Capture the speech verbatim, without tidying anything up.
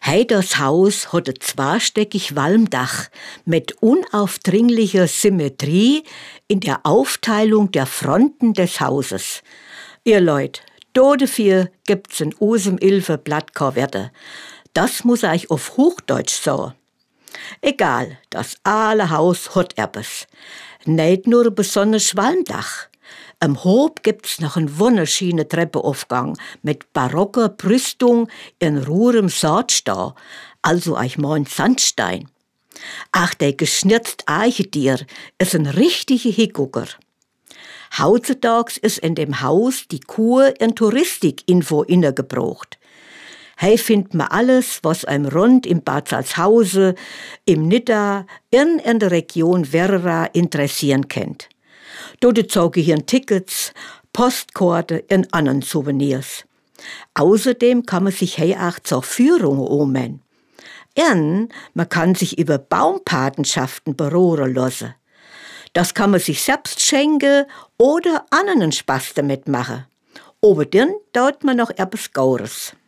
Hei, das Haus hat ein zweistöckig Walmdach mit unaufdringlicher Symmetrie in der Aufteilung der Fronten des Hauses. Ihr Leut, dafür gibt's in usem Ilfe Blatt kein Werte. Das muss euch auf Hochdeutsch sagen. Egal, das alle Haus hat etwas. Nicht nur ein besonderes Walmdach. Am Hof gibt's noch einen wunderschönen Treppenaufgang mit barocker Brüstung in rohrem Sandstein, also euch mal ein Sandstein. Ach, der geschnitzte Eichetier ist ein richtiger Hingucker. Heutzutage ist in dem Haus die Kur in Touristikinfo innegebracht. Hei findet man alles, was einem rund im Bad Salzhausen, im Nidda, in, in der Region Werra interessieren kennt. Dort zeuge hier Tickets, Postkarte und anderen Souvenirs. Außerdem kann man sich hei auch zur Führung ummen. Und man kann sich über Baumpatenschaften berohren lassen. Das kann man sich selbst schenken oder anderen Spaß damit machen. Oberdem dauert man noch etwas Gaures.